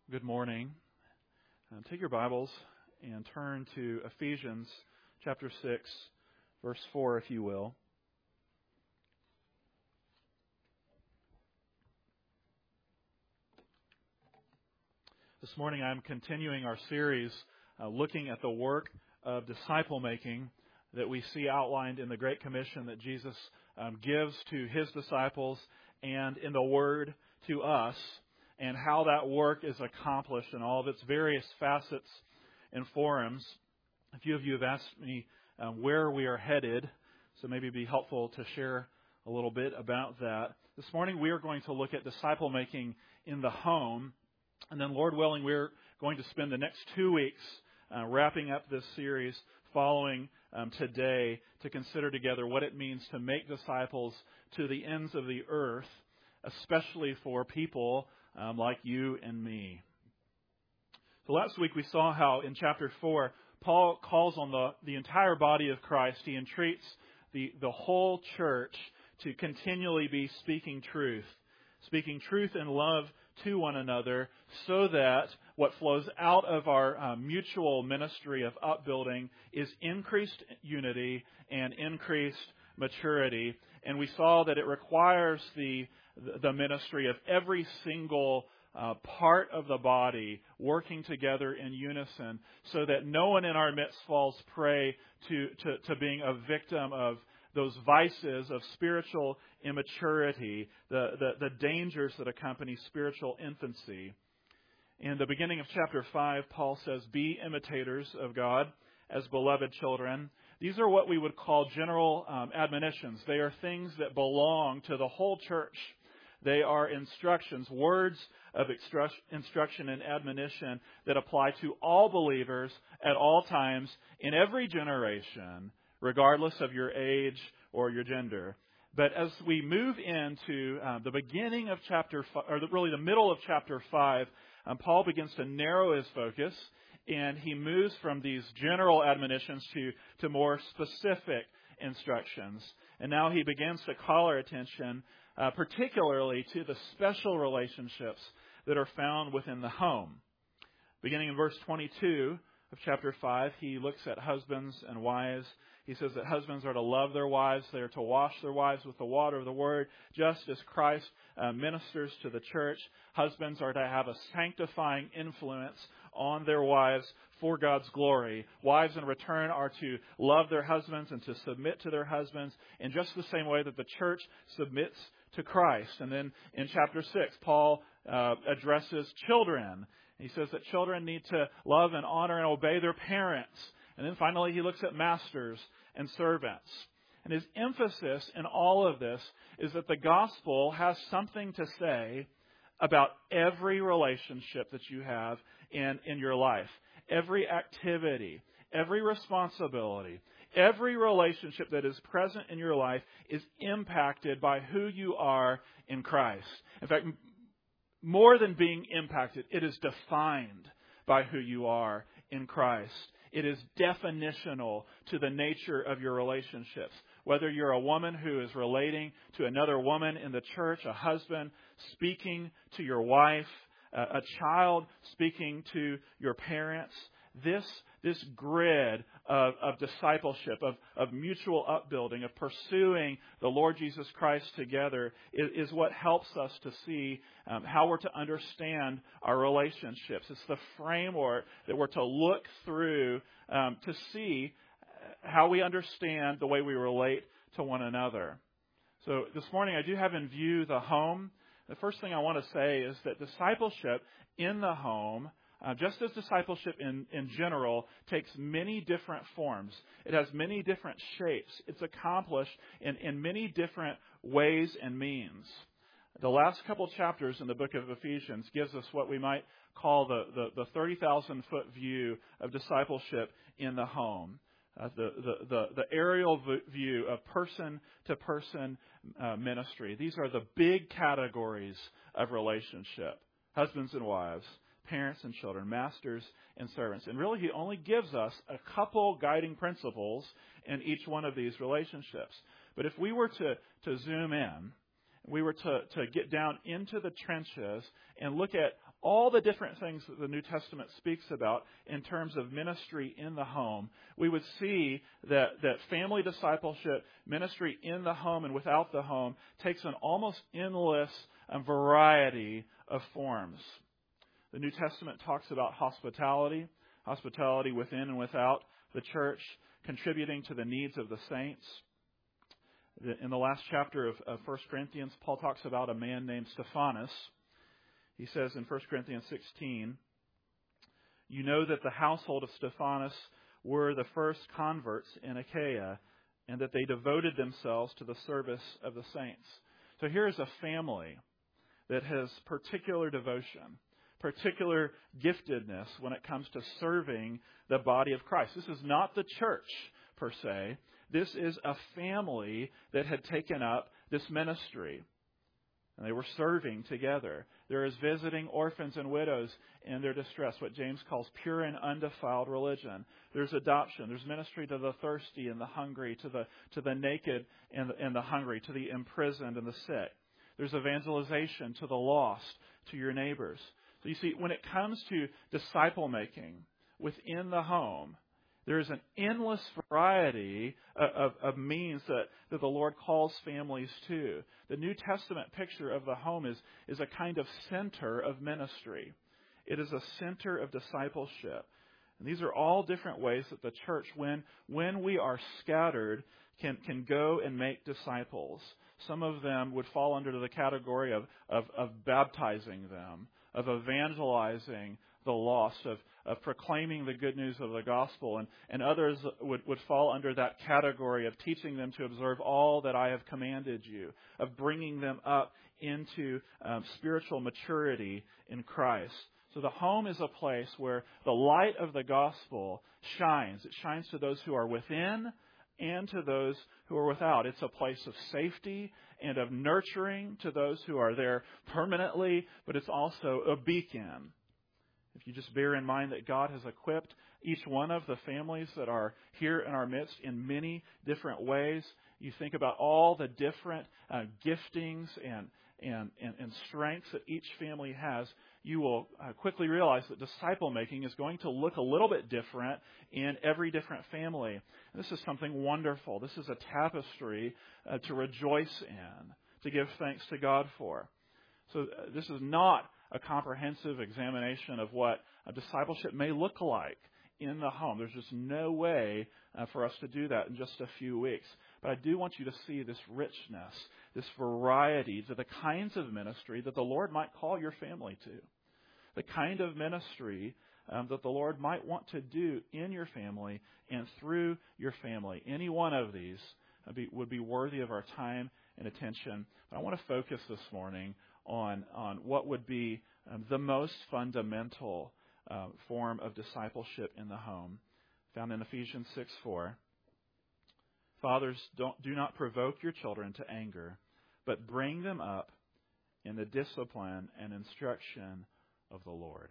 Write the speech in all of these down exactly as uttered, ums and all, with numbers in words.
Good morning. Um, take your Bibles and turn to Ephesians chapter six, verse four, if you will. This morning I'm continuing our series uh, looking at the work of disciple making that we see outlined in the Great Commission that Jesus um, gives to His disciples and in the Word to us, and how that work is accomplished in all of its various facets and forms. A few of you have asked me um, where we are headed, so maybe it'd be helpful to share a little bit about that. This morning we are going to look at disciple making in the home, and then Lord willing, we're going to spend the next two weeks uh, wrapping up this series following um, today to consider together what it means to make disciples to the ends of the earth, especially for people Um, like you and me. So last week we saw how in chapter four, Paul calls on the, the entire body of Christ. He entreats the, the whole church to continually be speaking truth, speaking truth and love to one another, so that what flows out of our uh, mutual ministry of upbuilding is increased unity and increased maturity. And we saw that it requires the the ministry of every single uh, part of the body working together in unison, so that no one in our midst falls prey to, to, to being a victim of those vices of spiritual immaturity, the, the, the dangers that accompany spiritual infancy. In the beginning of chapter five, Paul says, "Be imitators of God as beloved children." These are what we would call general um, admonitions. They are things that belong to the whole church. They are instructions, words of instruction and admonition that apply to all believers at all times in every generation, regardless of your age or your gender. But as we move into uh, the beginning of chapter five, or the, really the middle of chapter five, um, Paul begins to narrow his focus, and he moves from these general admonitions to, to more specific instructions. And now he begins to call our attention Uh, particularly to the special relationships that are found within the home. Beginning in verse twenty-two of chapter five, he looks at husbands and wives. He says that husbands are to love their wives. They are to wash their wives with the water of the Word, just as Christ uh, ministers to the church. Husbands are to have a sanctifying influence on their wives for God's glory. Wives, in return, are to love their husbands and to submit to their husbands in just the same way that the church submits to Christ. And then in chapter six, Paul uh, addresses children. He says that children need to love and honor and obey their parents. And then finally, he looks at masters and servants. And his emphasis in all of this is that the gospel has something to say about every relationship that you have in, in your life. Every activity, every responsibility, every relationship that is present in your life is impacted by who you are in Christ. In fact, more than being impacted, it is defined by who you are in Christ. It is definitional to the nature of your relationships. Whether you're a woman who is relating to another woman in the church, a husband speaking to your wife, a child speaking to your parents, this this grid of, of discipleship, of, of mutual upbuilding, of pursuing the Lord Jesus Christ together is, is what helps us to see um, how we're to understand our relationships. It's the framework that we're to look through um, to see how we understand the way we relate to one another. So this morning I do have in view the home. The first thing I want to say is that discipleship in the home, Uh, just as discipleship in, in general takes many different forms, it has many different shapes. It's accomplished in, in many different ways and means. The last couple chapters in the book of Ephesians gives us what we might call the, the, the thirty thousand foot view of discipleship in the home. Uh, the, the, the, the aerial view of person-to-person uh, ministry. These are the big categories of relationship. Husbands and wives, parents and children, masters and servants. And really, he only gives us a couple guiding principles in each one of these relationships. But if we were to, to zoom in, we were to, to get down into the trenches and look at all the different things that the New Testament speaks about in terms of ministry in the home, we would see that, that family discipleship, ministry in the home and without the home, takes an almost endless um, variety of forms. The New Testament talks about hospitality, hospitality within and without the church, contributing to the needs of the saints. In the last chapter of, of First Corinthians, Paul talks about a man named Stephanas. He says in First Corinthians sixteen, "You know that the household of Stephanas were the first converts in Achaia, and that they devoted themselves to the service of the saints." So here is a family that has particular devotion, particular giftedness when it comes to serving the body of Christ. This is not the church per se. This is a family that had taken up this ministry. And they were serving together. There is visiting orphans and widows in their distress, what James calls pure and undefiled religion. There's adoption. There's ministry to the thirsty and the hungry, to the to the naked and the, and the hungry, to the imprisoned and the sick. There's evangelization to the lost, to your neighbors. So you see, when it comes to disciple making within the home, there is an endless variety of, of, of means that, that the Lord calls families to. The New Testament picture of the home is, is a kind of center of ministry. It is a center of discipleship. And these are all different ways that the church, when, when we are scattered, can, can go and make disciples. Some of them would fall under the category of, of, of baptizing them, of evangelizing the lost, of, of proclaiming the good news of the gospel. And, and others would, would fall under that category of teaching them to observe all that I have commanded you, of bringing them up into um, spiritual maturity in Christ. So the home is a place where the light of the gospel shines. It shines to those who are within and to those who are without. It's a place of safety and of nurturing to those who are there permanently, but it's also a beacon. If you just bear in mind that God has equipped each one of the families that are here in our midst in many different ways, you think about all the different uh, giftings and, and, and, and strengths that each family has, you will uh, quickly realize that disciple making is going to look a little bit different in every different family. And this is something wonderful. This is a tapestry uh, to rejoice in, to give thanks to God for. So uh, this is not a comprehensive examination of what a discipleship may look like in the home. There's just no way uh, for us to do that in just a few weeks. But I do want you to see this richness, this variety to the kinds of ministry that the Lord might call your family to. The kind of ministry um, that the Lord might want to do in your family and through your family. Any one of these would be, would be worthy of our time and attention. But I want to focus this morning on, on what would be um, the most fundamental uh, form of discipleship in the home, found in Ephesians six four. Fathers, don't, do not provoke your children to anger, but bring them up in the discipline and instruction of the Lord.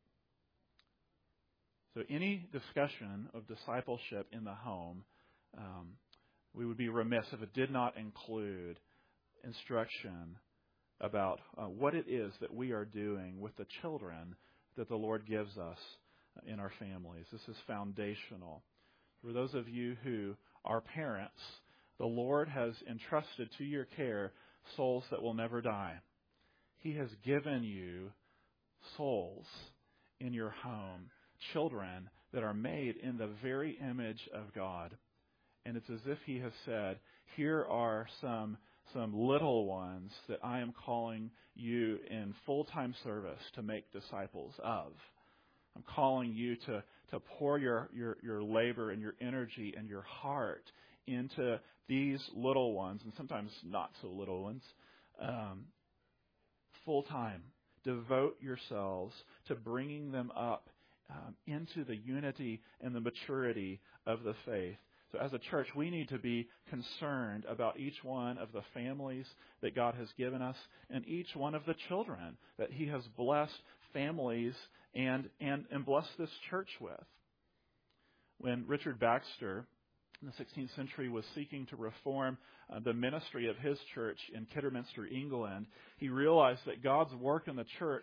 So any discussion of discipleship in the home, um, we would be remiss if it did not include instruction about uh, what it is that we are doing with the children that the Lord gives us in our families. This is foundational. For those of you who are parents, the Lord has entrusted to your care souls that will never die. He has given you souls in your home, children that are made in the very image of God. And it's as if He has said, here are some some little ones that I am calling you in full-time service to make disciples of. I'm calling you to, to pour your, your, your labor and your energy and your heart into these little ones, and sometimes not so little ones, um, full-time. Devote yourselves to bringing them up um, into the unity and the maturity of the faith. So as a church, we need to be concerned about each one of the families that God has given us and each one of the children that He has blessed families and, and, and blessed this church with. When Richard Baxter in the sixteenth century was seeking to reform uh, the ministry of his church in Kidderminster, England, he realized that God's work in the church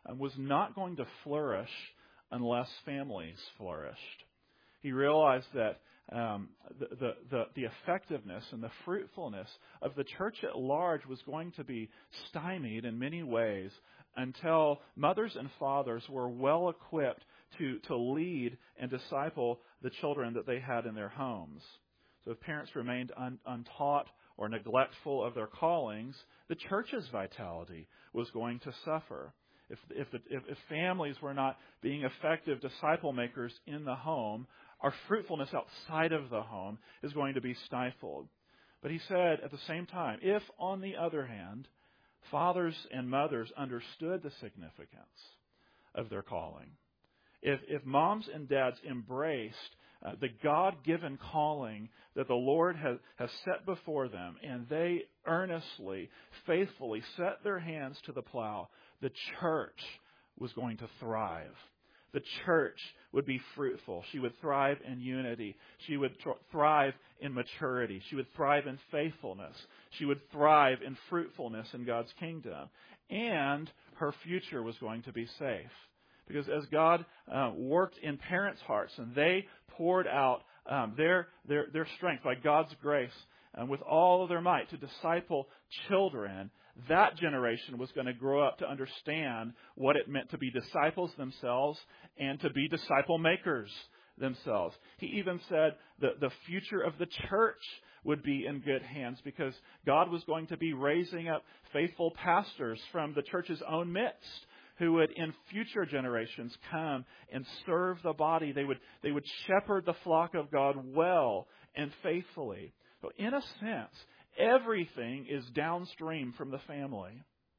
um, was not going to flourish unless families flourished. He realized that um, the, the, the, the effectiveness and the fruitfulness of the church at large was going to be stymied in many ways until mothers and fathers were well equipped to, to lead and disciple the children that they had in their homes. So if parents remained un, untaught or neglectful of their callings, the church's vitality was going to suffer. If, if, the, if, if families were not being effective disciple makers in the home, our fruitfulness outside of the home is going to be stifled. But he said at the same time, if, on the other hand, fathers and mothers understood the significance of their calling, if, if moms and dads embraced uh, the God-given calling that the Lord has, has set before them, and they earnestly, faithfully set their hands to the plow, the church was going to thrive. The church would be fruitful. She would thrive in unity. She would th- thrive in maturity. She would thrive in faithfulness. She would thrive in fruitfulness in God's kingdom. And her future was going to be safe. Because as God uh, worked in parents' hearts and they poured out um, their, their, their strength by God's grace and with all of their might to disciple children, that generation was going to grow up to understand what it meant to be disciples themselves and to be disciple makers themselves. He even said that the future of the church would be in good hands because God was going to be raising up faithful pastors from the church's own midst who would in future generations come and serve the body. They would, they would shepherd the flock of God well and faithfully. So in a sense, everything is downstream from the family.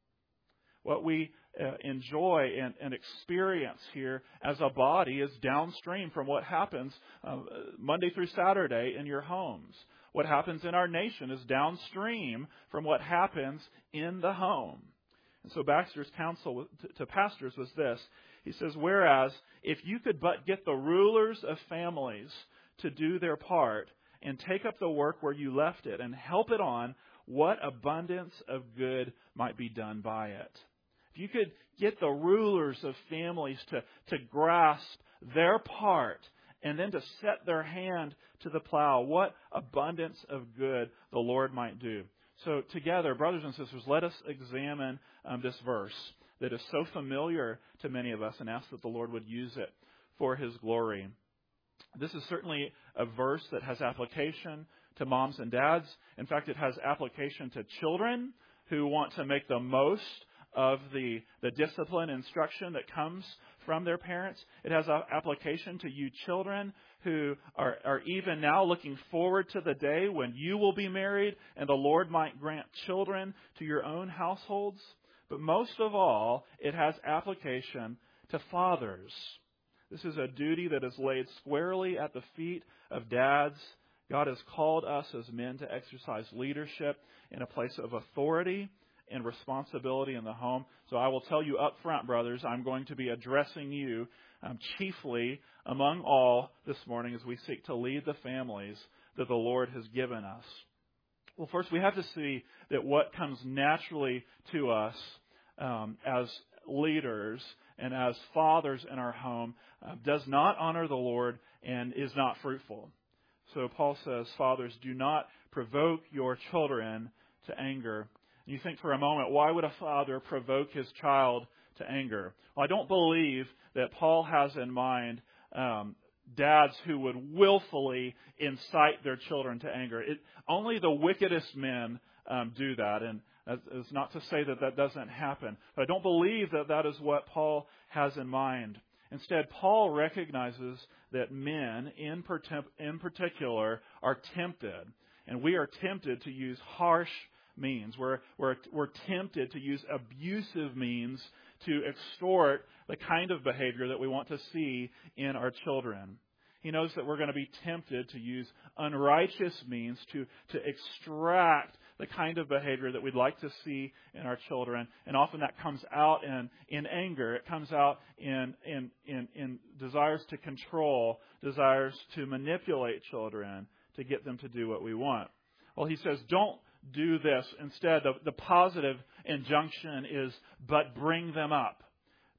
What we uh, enjoy and, and experience here as a body is downstream from what happens uh, Monday through Saturday in your homes. What happens in our nation is downstream from what happens in the home. And so Baxter's counsel to, to pastors was this. He says, whereas if you could but get the rulers of families to do their part, and take up the work where you left it and help it on, what abundance of good might be done by it. If you could get the rulers of families to, to grasp their part and then to set their hand to the plow, what abundance of good the Lord might do. So together, brothers and sisters, let us examine um, this verse that is so familiar to many of us and ask that the Lord would use it for His glory. This is certainly a verse that has application to moms and dads. In fact, it has application to children who want to make the most of the, the discipline and instruction that comes from their parents. It has application to you children who are, are even now looking forward to the day when you will be married and the Lord might grant children to your own households. But most of all, it has application to fathers. This is a duty that is laid squarely at the feet of dads. God has called us as men to exercise leadership in a place of authority and responsibility in the home. So I will tell you up front, brothers, I'm going to be addressing you um, chiefly among all this morning as we seek to lead the families that the Lord has given us. Well, first we have to see that what comes naturally to us um, as leaders and as fathers in our home uh, does not honor the Lord and is not fruitful. So Paul says, fathers, do not provoke your children to anger. You think for a moment, why would a father provoke his child to anger? Well, I don't believe that Paul has in mind um, dads who would willfully incite their children to anger. It, only the wickedest men um, do that, and it's not to say that that doesn't happen. But I don't believe that that is what Paul has in mind. Instead, Paul recognizes that men, in, partic- in particular, are tempted. And we are tempted to use harsh means. We're, we're, we're tempted to use abusive means to extort the kind of behavior that we want to see in our children. He knows that we're going to be tempted to use unrighteous means to, to extract the kind of behavior that we'd like to see in our children. And often that comes out in, in anger. It comes out in, in, in, in desires to control, desires to manipulate children to get them to do what we want. Well, he says, don't do this. Instead, the, the positive injunction is, but bring them up.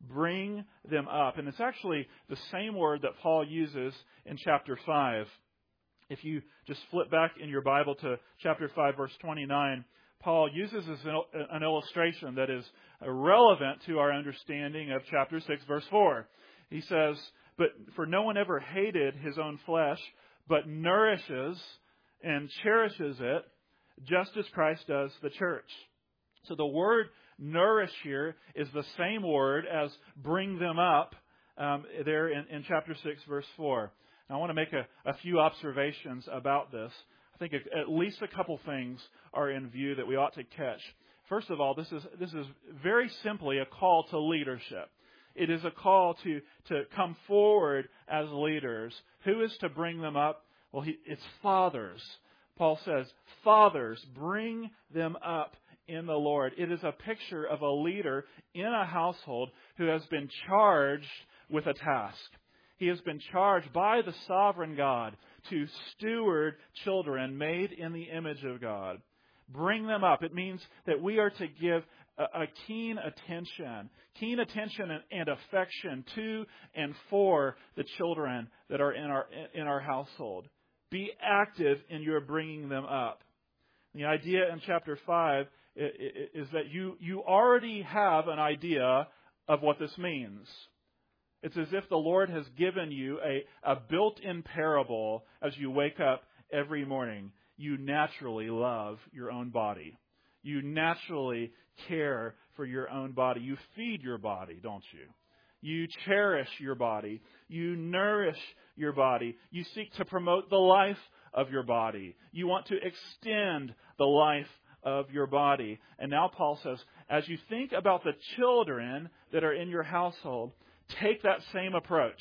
bring them up. And it's actually the same word that Paul uses in chapter five. If you just flip back in your Bible to chapter five, verse twenty-nine, Paul uses this an illustration that is relevant to our understanding of chapter six, verse four. He says, "But for no one ever hated his own flesh, but nourishes and cherishes it, just as Christ does the church." So the word nourish here is the same word as bring them up um, there in, in chapter six, verse four. Now, I want to make a, a few observations about this. I think at least a couple things are in view that we ought to catch. First of all, this is this is very simply a call to leadership. It is a call to, to come forward as leaders. Who is to bring them up? Well, he, it's fathers. Paul says, fathers, bring them up in the Lord. It is a picture of a leader in a household who has been charged with a task. He has been charged by the sovereign God to steward children made in the image of God. Bring them up. It means that we are to give a, a keen attention, keen attention and, and affection to and for the children that are in our in our household. Be active in your bringing them up. The idea in chapter five is that you, you already have an idea of what this means. It's as if the Lord has given you a, a built-in parable as you wake up every morning. You naturally love your own body. You naturally care for your own body. You feed your body, don't you? You cherish your body. You nourish your body. You seek to promote the life of your body. You want to extend the life of your body. And now Paul says, as you think about the children that are in your household, take that same approach.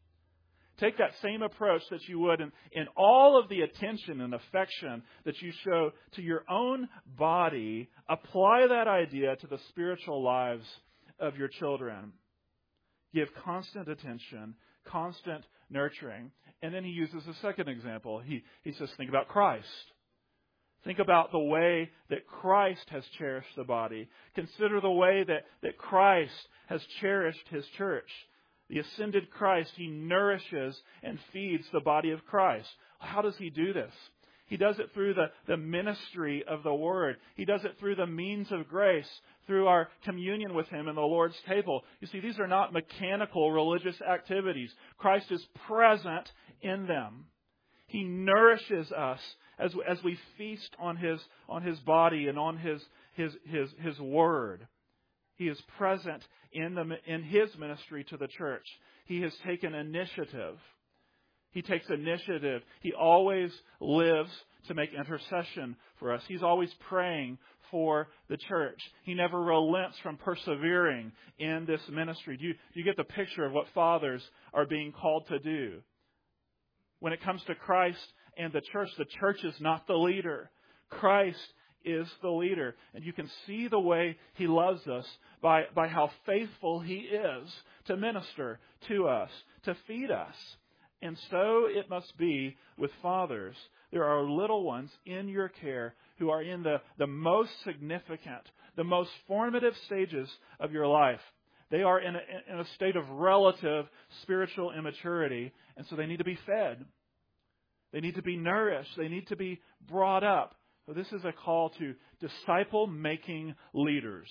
Take that same approach that you would in, in all of the attention and affection that you show to your own body. Apply that idea to the spiritual lives of your children. Give constant attention, constant nurturing. And then he uses a second example. He, he says, think about Christ. Think about the way that Christ has cherished the body. Consider the way that, that Christ has cherished His church. The ascended Christ, He nourishes and feeds the body of Christ. How does He do this? He does it through the, the ministry of the Word. He does it through the means of grace, through our communion with Him in the Lord's table. You see, these are not mechanical religious activities. Christ is present in them. He nourishes us as, as we feast on His, on His body and on His, His, His, His Word. He is present in, the, in His ministry to the church. He has taken initiative. He takes initiative. He always lives to make intercession for us. He's always praying for the church. He never relents from persevering in this ministry. Do you, do you get the picture of what fathers are being called to do? When it comes to Christ and the church, the church is not the leader. Christ is the leader. And you can see the way He loves us by, by how faithful He is to minister to us, to feed us. And so it must be with fathers. There are little ones in your care who are in the, the most significant, the most formative stages of your life. They are in a, in a state of relative spiritual immaturity, and so they need to be fed. They need to be nourished. They need to be brought up. So this is a call to disciple-making leaders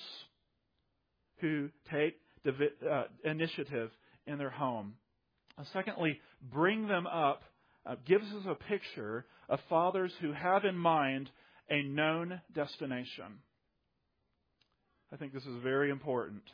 who take uh, initiative in their home. Uh, secondly, bring them up uh, gives us a picture of fathers who have in mind a known destination. I think this is very important.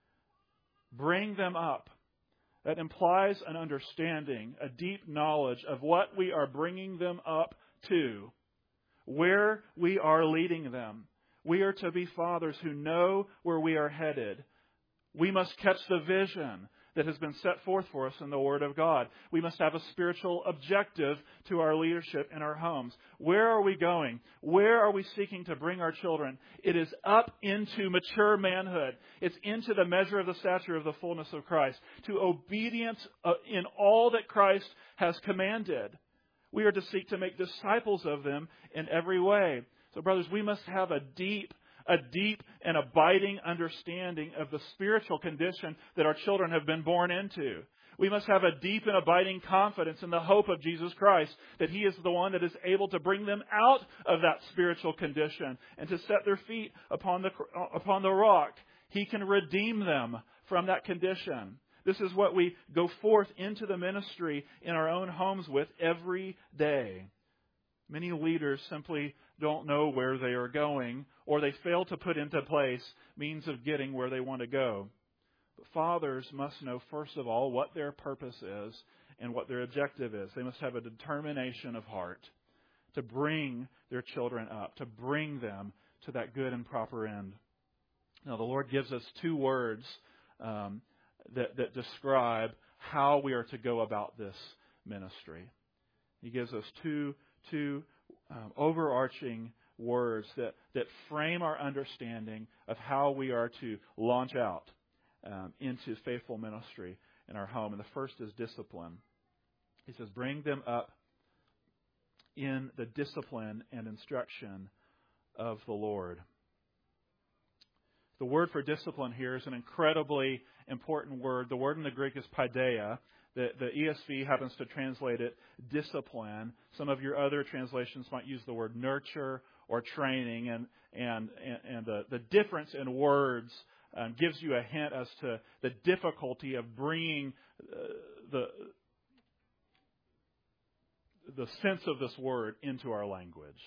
Bring them up. That implies an understanding, a deep knowledge of what we are bringing them up to, where we are leading them. We are to be fathers who know where we are headed. We must catch the vision that has been set forth for us in the Word of God. We must have a spiritual objective to our leadership in our homes. Where are we going? Where are we seeking to bring our children? It is up into mature manhood. It's into the measure of the stature of the fullness of Christ, to obedience in all that Christ has commanded. We are to seek to make disciples of them in every way. So, brothers, we must have a deep a deep and abiding understanding of the spiritual condition that our children have been born into. We must have a deep and abiding confidence in the hope of Jesus Christ, that He is the one that is able to bring them out of that spiritual condition and to set their feet upon the, upon the rock. He can redeem them from that condition. This is what we go forth into the ministry in our own homes with every day. Many leaders simply don't know where they are going, or they fail to put into place means of getting where they want to go. But fathers must know, first of all, what their purpose is and what their objective is. They must have a determination of heart to bring their children up, to bring them to that good and proper end. Now, the Lord gives us two words um, that, that describe how we are to go about this ministry. He gives us two, two um, overarching words that, that frame our understanding of how we are to launch out Um, into faithful ministry in our home. And the first is discipline. He says, bring them up in the discipline and instruction of the Lord. The word for discipline here is an incredibly important word. The word in the Greek is paideia. The, the E S V happens to translate it discipline. Some of your other translations might use the word nurture or training. And, and, and, and the, the difference in words Um, gives you a hint as to the difficulty of bringing uh, the the sense of this word into our language.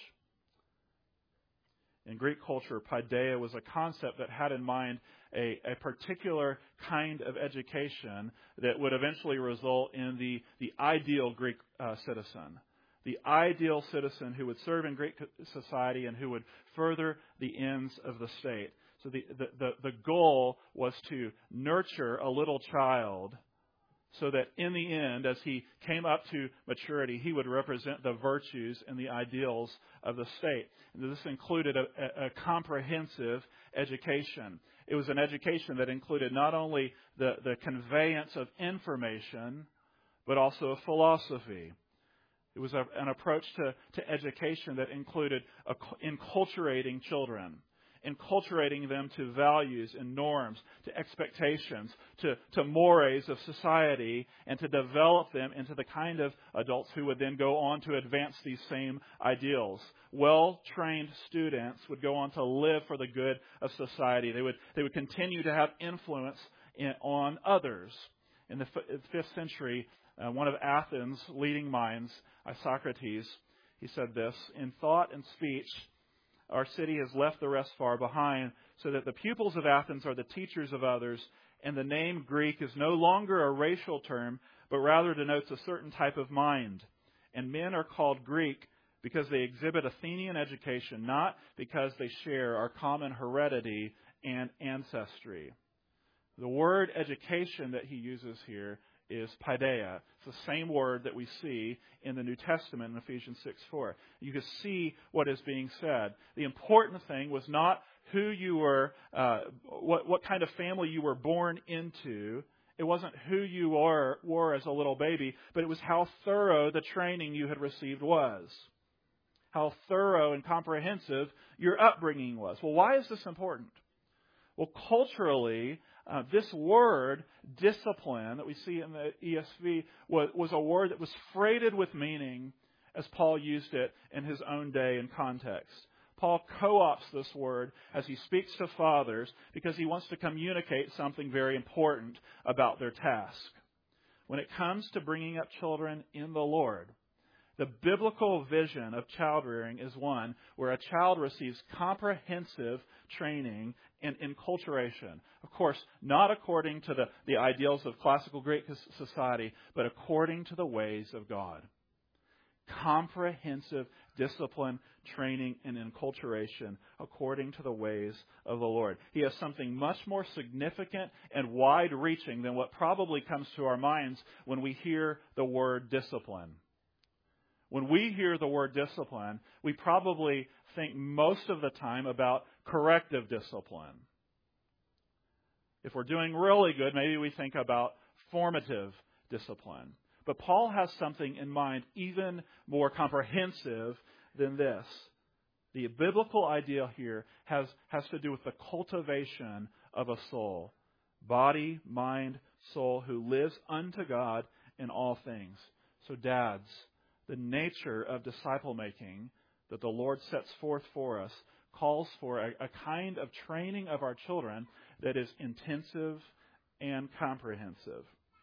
In Greek culture, paideia was a concept that had in mind a, a particular kind of education that would eventually result in the, the ideal Greek uh, citizen. The ideal citizen who would serve in Greek society and who would further the ends of the state. So the, the, the, the goal was to nurture a little child so that in the end, as he came up to maturity, he would represent the virtues and the ideals of the state. And this included a, a, a comprehensive education. It was an education that included not only the, the conveyance of information, but also a philosophy. It was a, an approach to, to education that included a, enculturating children. Enculturating them to values and norms, to expectations, to, to mores of society, and to develop them into the kind of adults who would then go on to advance these same ideals. Well-trained students would go on to live for the good of society. They would, they would continue to have influence in, on others. In the fifth century, uh, one of Athens' leading minds, Isocrates, he said this, "In thought and speech, our city has left the rest far behind, so that the pupils of Athens are the teachers of others, and the name Greek is no longer a racial term, but rather denotes a certain type of mind. And men are called Greek because they exhibit Athenian education, not because they share our common heredity and ancestry." The word education that he uses here is paideia. It's the same word that we see in the New Testament in Ephesians six four. You can see what is being said. The important thing was not who you were, uh, what, what kind of family you were born into. It wasn't who you were, were as a little baby, but it was how thorough the training you had received was. How thorough and comprehensive your upbringing was. Well, why is this important? Well, culturally, Uh, this word, discipline, that we see in the E S V, was, was a word that was freighted with meaning as Paul used it in his own day and context. Paul co-opts this word as he speaks to fathers because he wants to communicate something very important about their task. When it comes to bringing up children in the Lord, the biblical vision of child rearing is one where a child receives comprehensive training and enculturation. Of course, not according to the, the ideals of classical Greek society, but according to the ways of God. Comprehensive discipline, training, and enculturation according to the ways of the Lord. He has something much more significant and wide-reaching than what probably comes to our minds when we hear the word discipline. When we hear the word discipline, we probably think most of the time about corrective discipline. If we're doing really good, maybe we think about formative discipline. But Paul has something in mind even more comprehensive than this. The biblical idea here has, has to do with the cultivation of a soul. Body, mind, soul, who lives unto God in all things. So dads, the nature of disciple making that the Lord sets forth for us calls for a, a kind of training of our children that is intensive and comprehensive.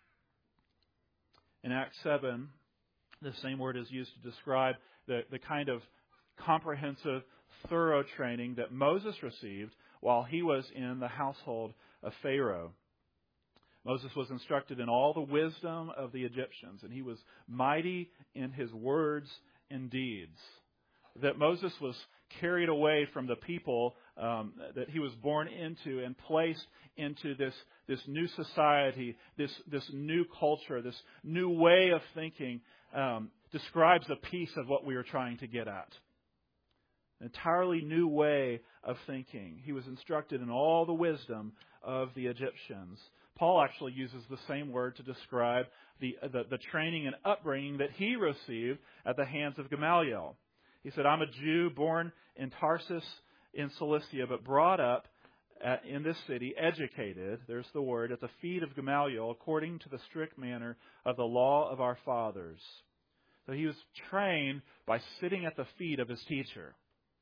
In Acts seven, the same word is used to describe the, the kind of comprehensive, thorough training that Moses received while he was in the household of Pharaoh. Moses was instructed in all the wisdom of the Egyptians, and he was mighty in his words and deeds. That Moses was carried away from the people um, that he was born into and placed into this, this new society, this, this new culture, this new way of thinking, um, describes a piece of what we are trying to get at. An entirely new way of thinking. He was instructed in all the wisdom of the Egyptians. Paul actually uses the same word to describe the, the, the training and upbringing that he received at the hands of Gamaliel. He said, I'm a Jew born in Tarsus in Cilicia, but brought up at, in this city, educated, there's the word, at the feet of Gamaliel, according to the strict manner of the law of our fathers. So he was trained by sitting at the feet of his teacher,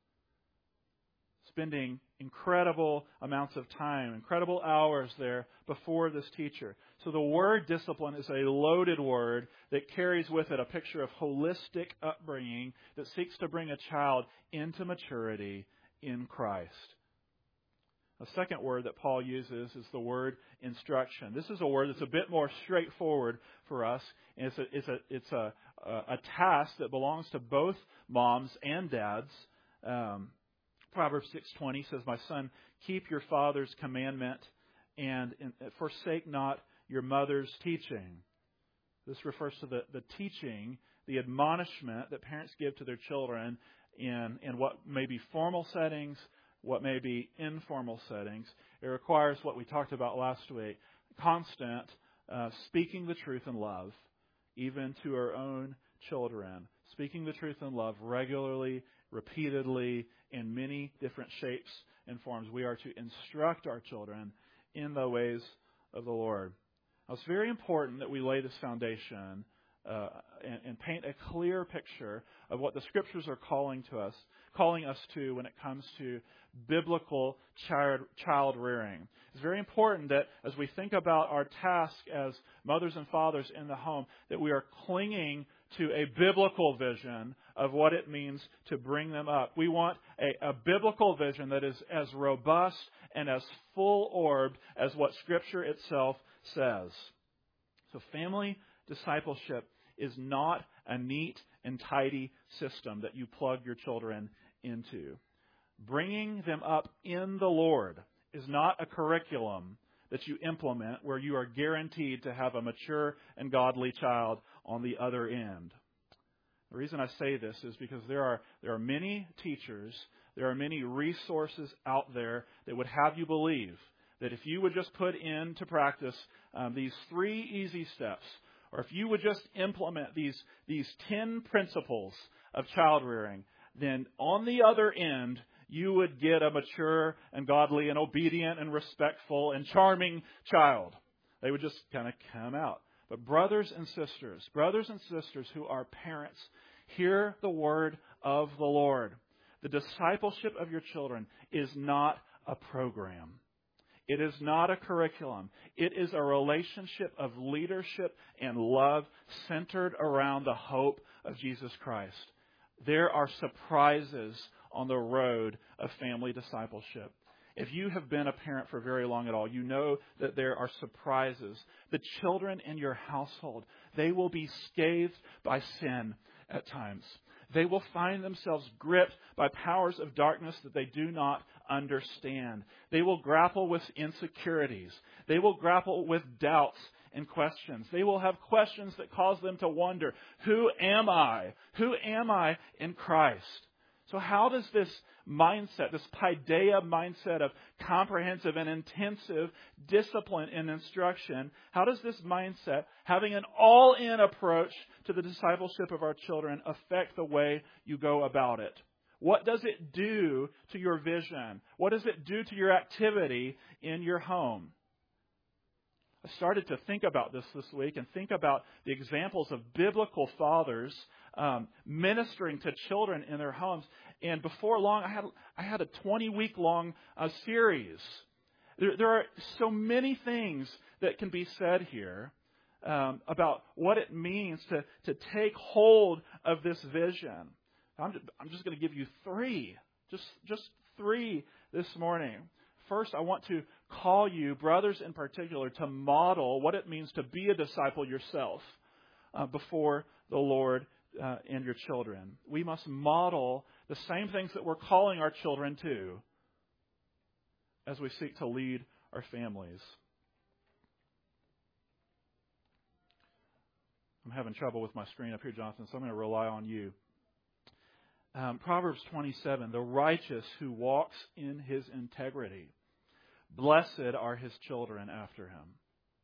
spending incredible amounts of time, incredible hours there before this teacher. So the word discipline is a loaded word that carries with it a picture of holistic upbringing that seeks to bring a child into maturity in Christ. A second word that Paul uses is the word instruction. This is a word that's a bit more straightforward for us. And it's a, it's a, it's a, a task that belongs to both moms and dads. Um, Proverbs six twenty says, my son, keep your father's commandment and forsake not your mother's teaching. This refers to the, the teaching, the admonishment that parents give to their children in, in what may be formal settings, what may be informal settings. It requires what we talked about last week, constant uh, speaking the truth in love, even to our own children. Speaking the truth in love regularly, repeatedly, in many different shapes and forms. We are to instruct our children in the ways of the Lord. Now, it's very important that we lay this foundation uh, and, and paint a clear picture of what the Scriptures are calling to us, calling us to when it comes to biblical child, child rearing. It's very important that as we think about our task as mothers and fathers in the home, that we are clinging to a biblical vision of what it means to bring them up. We want a, a biblical vision that is as robust and as full-orbed as what Scripture itself says. So family discipleship is not a neat and tidy system that you plug your children into. Bringing them up in the Lord is not a curriculum that you implement where you are guaranteed to have a mature and godly child on the other end. The reason I say this is because there are there are many teachers, there are many resources out there that would have you believe that if you would just put into practice um, these three easy steps, or if you would just implement these, these ten principles of child rearing, then on the other end, you would get a mature and godly and obedient and respectful and charming child. They would just kind of come out. But brothers and sisters, brothers and sisters who are parents, hear the word of the Lord. The discipleship of your children is not a program. It is not a curriculum. It is a relationship of leadership and love centered around the hope of Jesus Christ. There are surprises on the road of family discipleship. If you have been a parent for very long at all, you know that there are surprises. The children in your household, they will be scathed by sin at times. They will find themselves gripped by powers of darkness that they do not understand. They will grapple with insecurities. They will grapple with doubts and questions. They will have questions that cause them to wonder, who am I? Who am I in Christ? So how does this mindset, this paideia mindset of comprehensive and intensive discipline and instruction, how does this mindset, having an all-in approach to the discipleship of our children, affect the way you go about it? What does it do to your vision? What does it do to your activity in your home? I started to think about this this week and think about the examples of biblical fathers um, ministering to children in their homes. And before long, I had I had a twenty-week long uh, series. There, there are so many things that can be said here um, about what it means to, to take hold of this vision. I'm just, I'm just going to give you three, just just three this morning. First, I want to call you, brothers in particular, to model what it means to be a disciple yourself uh, before the Lord uh, and your children. We must model the same things that we're calling our children to as we seek to lead our families. I'm having trouble with my screen up here, Jonathan, so I'm going to rely on you. Um, Proverbs twenty-seven, the righteous who walks in his integrity, blessed are his children after him.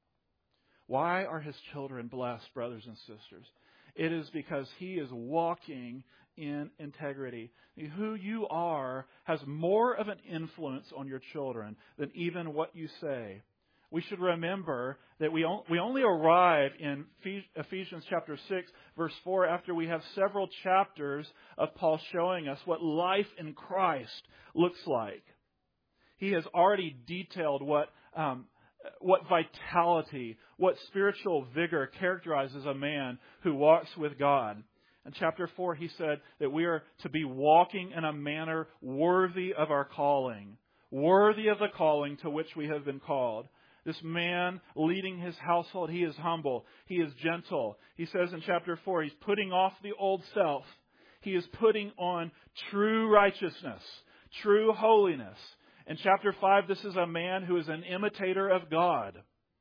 Why are his children blessed, brothers and sisters? It is because he is walking in integrity. Who you are has more of an influence on your children than even what you say. We should remember that we we only arrive in Ephesians chapter six, verse four, after we have several chapters of Paul showing us what life in Christ looks like. He has already detailed what um, what vitality, what spiritual vigor characterizes a man who walks with God. In chapter four, he said that we are to be walking in a manner worthy of our calling, worthy of the calling to which we have been called. This man leading his household, he is humble. He is gentle. He says in chapter four, he's putting off the old self. He is putting on true righteousness, true holiness. In chapter five, this is a man who is an imitator of God.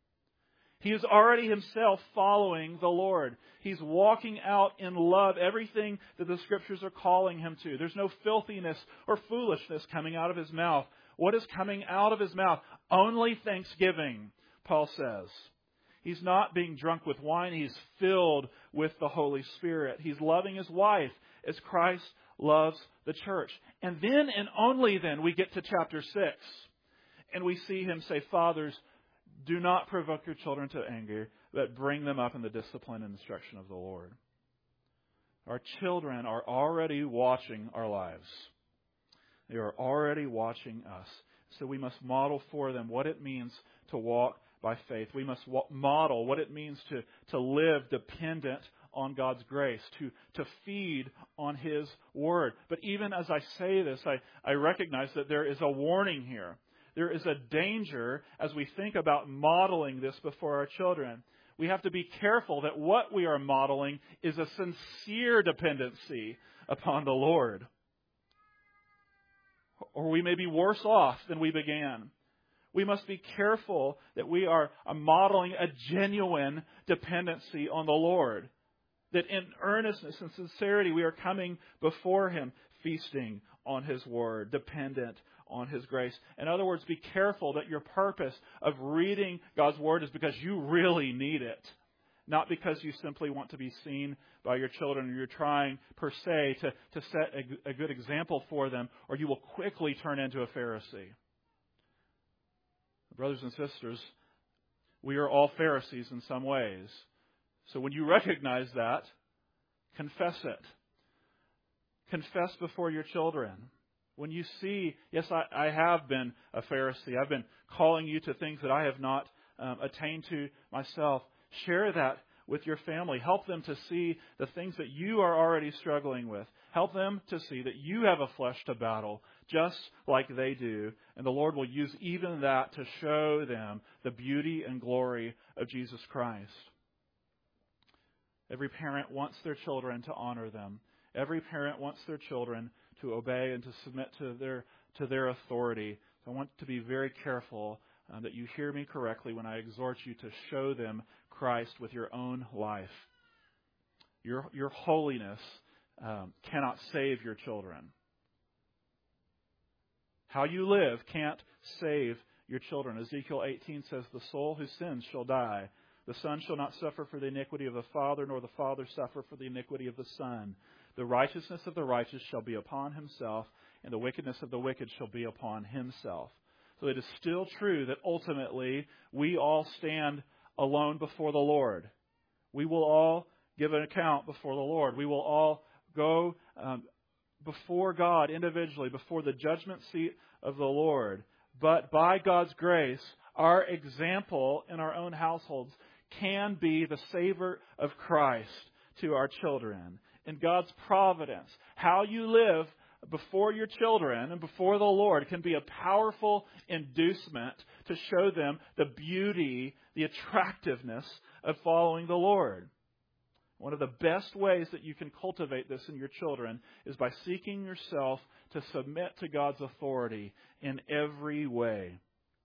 He is already himself following the Lord. He's walking out in love everything that the Scriptures are calling him to. There's no filthiness or foolishness coming out of his mouth. What is coming out of his mouth? Only thanksgiving, Paul says. He's not being drunk with wine. He's filled with the Holy Spirit. He's loving his wife as Christ loves the church. And then and only then we get to chapter six. And we see him say, fathers, do not provoke your children to anger, but bring them up in the discipline and instruction of the Lord. Our children are already watching our lives. They are already watching us. So we must model for them what it means to walk by faith. We must wa- model what it means to, to live dependent on God's grace, to, to feed on His Word. But even as I say this, I, I recognize that there is a warning here. There is a danger as we think about modeling this before our children. We have to be careful that what we are modeling is a sincere dependency upon the Lord. Or we may be worse off than we began. We must be careful that we are modeling a genuine dependency on the Lord. That in earnestness and sincerity we are coming before Him, feasting on His Word, dependent on His grace. In other words, be careful that your purpose of reading God's Word is because you really need it. Not because you simply want to be seen by your children or you're trying, per se, to, to set a, a good example for them, or you will quickly turn into a Pharisee. Brothers and sisters, we are all Pharisees in some ways. So when you recognize that, confess it. Confess before your children. When you see, yes, I, I have been a Pharisee. I've been calling you to things that I have not um, attained to myself. Share that with your family. Help them to see the things that you are already struggling with. Help them to see that you have a flesh to battle just like they do. And the Lord will use even that to show them the beauty and glory of Jesus Christ. Every parent wants their children to honor them. Every parent wants their children to obey and to submit to their to their authority. So I want to be very careful um, that you hear me correctly when I exhort you to show them Christ with your own life. Your your holiness um, cannot save your children. How you live can't save your children. Ezekiel eighteen says, "The soul who sins shall die. The Son shall not suffer for the iniquity of the Father, nor the Father suffer for the iniquity of the Son. The righteousness of the righteous shall be upon himself, and the wickedness of the wicked shall be upon himself. So it is still true that ultimately we all stand alone before the Lord. We will all give an account before the Lord. We will all go um, before God individually, before the judgment seat of the Lord. But by God's grace, our example in our own households can be the savor of Christ to our children. In God's providence, how you live before your children and before the Lord can be a powerful inducement to show them the beauty, the attractiveness of following the Lord. One of the best ways that you can cultivate this in your children is by seeking yourself to submit to God's authority in every way.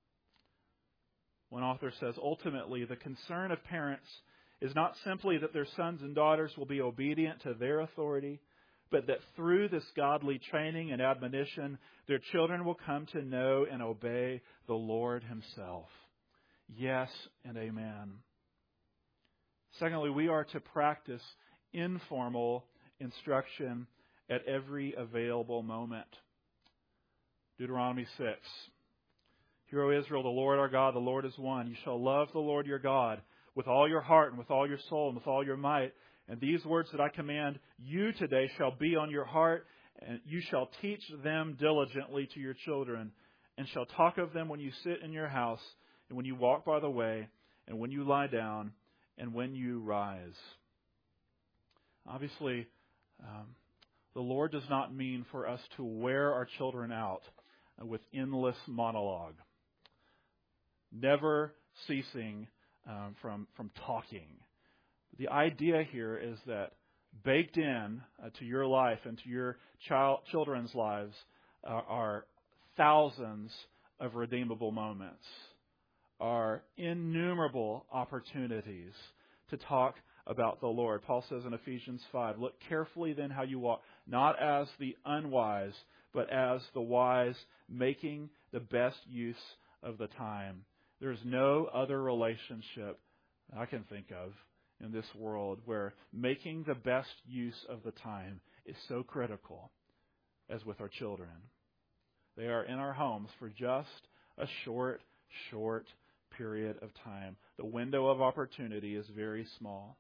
One author says, ultimately, the concern of parents is not simply that their sons and daughters will be obedient to their authority, but that through this godly training and admonition, their children will come to know and obey the Lord Himself. Yes and amen. Secondly, we are to practice informal instruction at every available moment. Deuteronomy six. Hear, O Israel, the Lord our God, the Lord is one. You shall love the Lord your God with all your heart and with all your soul and with all your might. And these words that I command you today shall be on your heart, and you shall teach them diligently to your children, and shall talk of them when you sit in your house, and when you walk by the way, and when you lie down, and when you rise. Obviously, um, the Lord does not mean for us to wear our children out uh, with endless monologue, never ceasing um, from from talking. The idea here is that baked in uh, to your life and to your child children's lives uh, are thousands of redeemable moments, are innumerable opportunities to talk about the Lord. Paul says in Ephesians five, look carefully then how you walk, not as the unwise, but as the wise, making the best use of the time. There's no other relationship I can think of in this world where making the best use of the time is so critical as with our children. They are in our homes for just a short, short period of time. The window of opportunity is very small.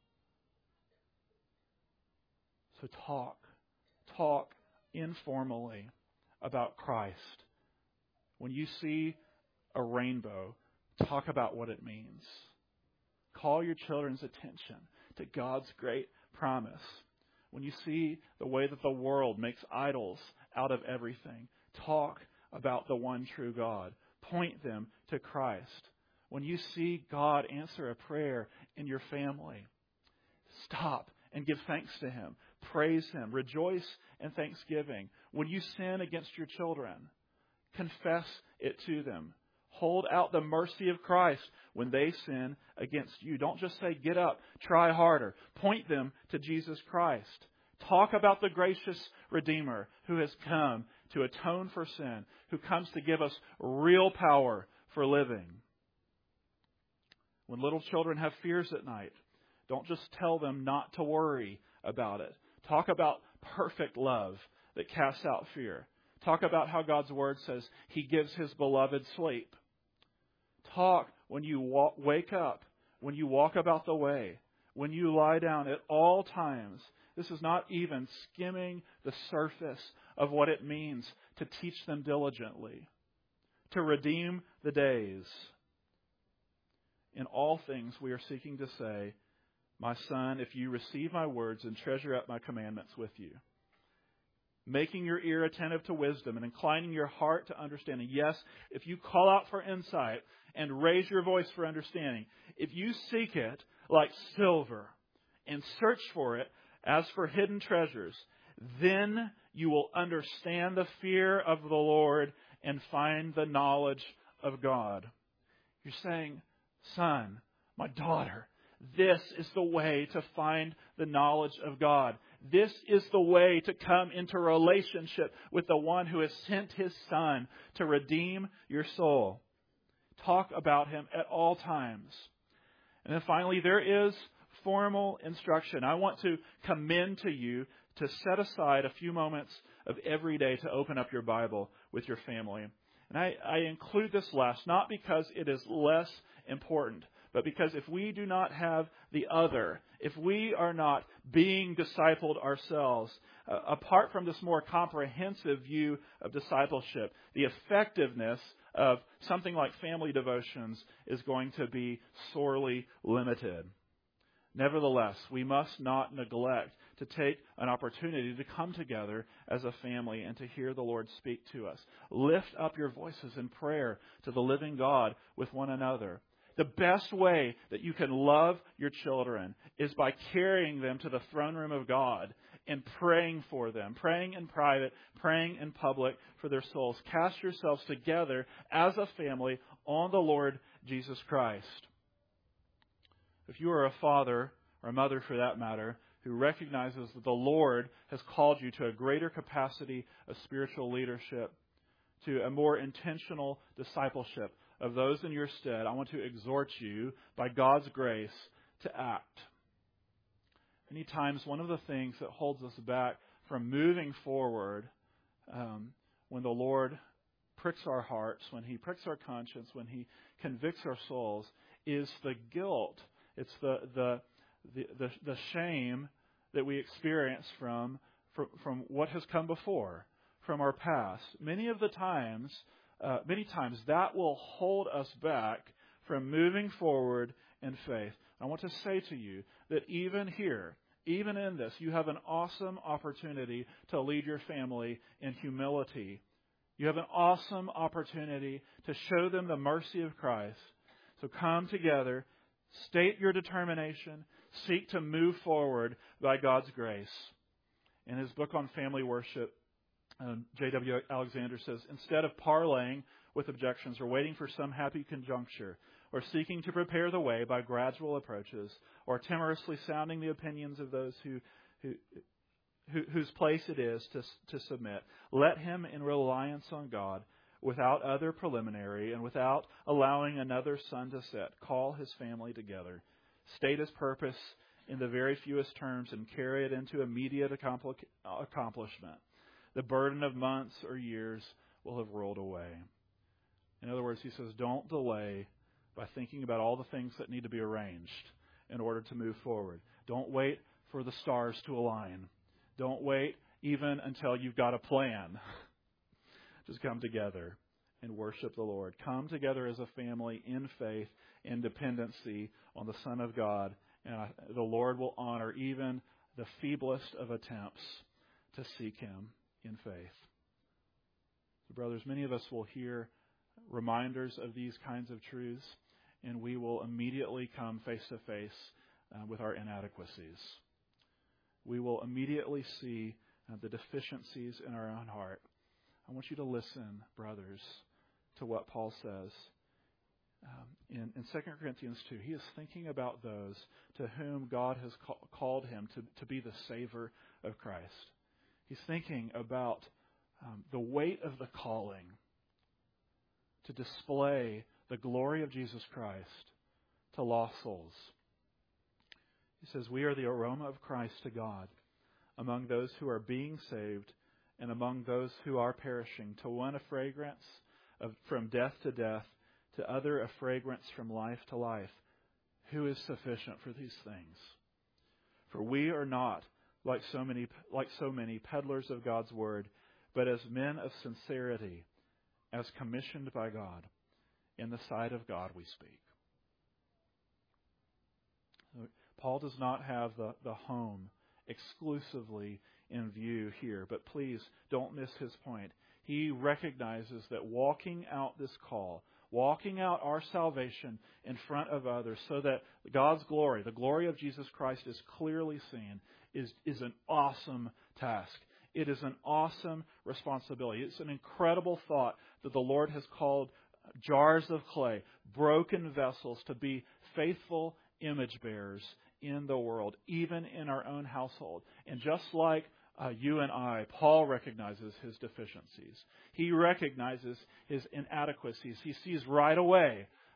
So talk, talk informally about Christ. When you see a rainbow, talk about what it means. Call your children's attention to God's great promise. When you see the way that the world makes idols out of everything, talk about the one true God. Point them to Christ. When you see God answer a prayer in your family, stop and give thanks to Him. Praise Him. Rejoice in thanksgiving. When you sin against your children, confess it to them. Hold out the mercy of Christ when they sin against you. Don't just say, get up, try harder. Point them to Jesus Christ. Talk about the gracious Redeemer who has come to atone for sin, who comes to give us real power for living. When little children have fears at night, don't just tell them not to worry about it. Talk about perfect love that casts out fear. Talk about how God's Word says He gives His beloved sleep. Talk when you walk, wake up, when you walk about the way, when you lie down at all times. This is not even skimming the surface of what it means to teach them diligently, to redeem the days. In all things we are seeking to say, my son, if you receive my words and treasure up my commandments with you, making your ear attentive to wisdom and inclining your heart to understanding. Yes, if you call out for insight and raise your voice for understanding, if you seek it like silver and search for it as for hidden treasures, then you will understand the fear of the Lord and find the knowledge of God. You're saying, son, my daughter, this is the way to find the knowledge of God. This is the way to come into relationship with the one who has sent His Son to redeem your soul. Talk about Him at all times. And then finally, there is formal instruction. I want to commend to you to set aside a few moments of every day to open up your Bible with your family. And I, I include this last, not because it is less important, but because if we do not have the other, if we are not being discipled ourselves, uh, apart from this more comprehensive view of discipleship, the effectiveness of something like family devotions is going to be sorely limited. Nevertheless, we must not neglect to take an opportunity to come together as a family and to hear the Lord speak to us. Lift up your voices in prayer to the living God with one another. The best way that you can love your children is by carrying them to the throne room of God and praying for them, praying in private, praying in public for their souls. Cast yourselves together as a family on the Lord Jesus Christ. If you are a father, or a mother for that matter, who recognizes that the Lord has called you to a greater capacity of spiritual leadership, to a more intentional discipleship of those in your stead, I want to exhort you, by God's grace, to act. Many times, one of the things that holds us back from moving forward um, when the Lord pricks our hearts, when He pricks our conscience, when He convicts our souls, is the guilt. It's the the the, the, the shame that we experience from, from from what has come before, from our past. Many of the times, uh, many times that will hold us back from moving forward in faith. I want to say to you that even here, even in this, you have an awesome opportunity to lead your family in humility. You have an awesome opportunity to show them the mercy of Christ. So come together, state your determination, seek to move forward by God's grace. In his book on family worship, um, J W Alexander says, instead of parlaying with objections or waiting for some happy conjuncture, or seeking to prepare the way by gradual approaches, or timorously sounding the opinions of those who, who, who whose place it is to, to submit, let him, in reliance on God, without other preliminary and without allowing another sun to set, call his family together, state his purpose in the very fewest terms, and carry it into immediate accomplishment. The burden of months or years will have rolled away. In other words, he says, don't delay by thinking about all the things that need to be arranged in order to move forward. Don't wait for the stars to align. Don't wait even until you've got a plan. Just come together and worship the Lord. Come together as a family in faith and dependency on the Son of God, and the Lord will honor even the feeblest of attempts to seek Him in faith. So, brothers, many of us will hear reminders of these kinds of truths, and we will immediately come face to face uh, with our inadequacies. We will immediately see uh, the deficiencies in our own heart. I want you to listen, brothers, to what Paul says um, in, in Second Corinthians two. He is thinking about those to whom God has ca- called him to, to be the savor of Christ. He's thinking about um, the weight of the calling to display the glory of Jesus Christ to lost souls. He says, we are the aroma of Christ to God among those who are being saved and among those who are perishing. To one a fragrance of, from death to death, to other a fragrance from life to life. Who is sufficient for these things? For we are not like so many like so many peddlers of God's word, but as men of sincerity, as commissioned by God. In the sight of God we speak. Paul does not have the, the home exclusively in view here, but please don't miss his point. He recognizes that walking out this call, walking out our salvation in front of others so that God's glory, the glory of Jesus Christ is clearly seen, is, is an awesome task. It is an awesome responsibility. It's an incredible thought that the Lord has called jars of clay, broken vessels, to be faithful image bearers in the world, even in our own household. And just like uh, you and I, Paul recognizes his deficiencies. He recognizes his inadequacies. He sees right away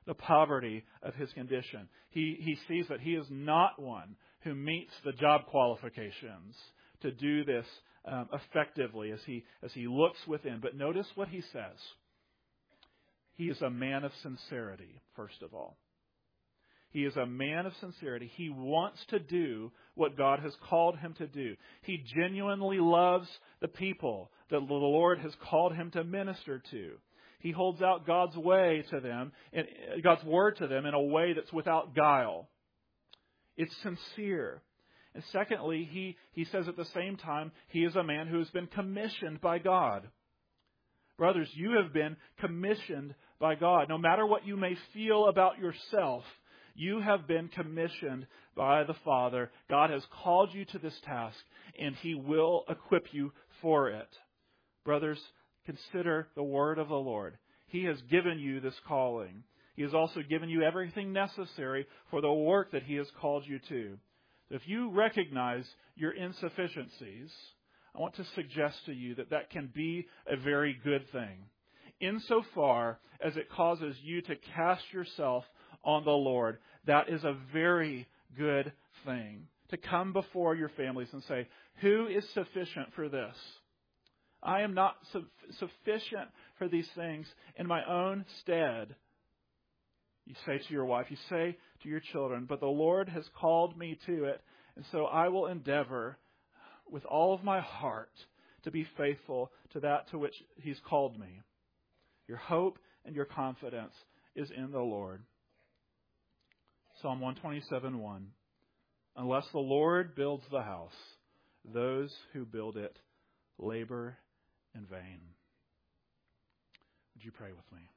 the poverty of his condition. He, he sees that he is not one who meets the job qualifications to do this um, effectively as he, as he looks within. But notice what he says. He is a man of sincerity, first of all. He is a man of sincerity. He wants to do what God has called him to do. He genuinely loves the people that the Lord has called him to minister to. He holds out God's way to them, and God's word to them in a way that's without guile. It's sincere. And secondly, he, he says at the same time, he is a man who has been commissioned by God. Brothers, you have been commissioned by God. No matter what you may feel about yourself, you have been commissioned by the Father. God has called you to this task, and He will equip you for it. Brothers, consider the word of the Lord. He has given you this calling. He has also given you everything necessary for the work that He has called you to. If you recognize your insufficiencies, I want to suggest to you that that can be a very good thing, insofar as it causes you to cast yourself on the Lord. That is a very good thing. To come before your families and say, who is sufficient for this? I am not su- sufficient for these things in my own stead. You say to your wife, you say to your children, but the Lord has called me to it, and so I will endeavor with all of my heart to be faithful to that to which He's called me. Your hope and your confidence is in the Lord. Psalm one twenty-seven one. Unless the Lord builds the house, those who build it labor in vain. Would you pray with me?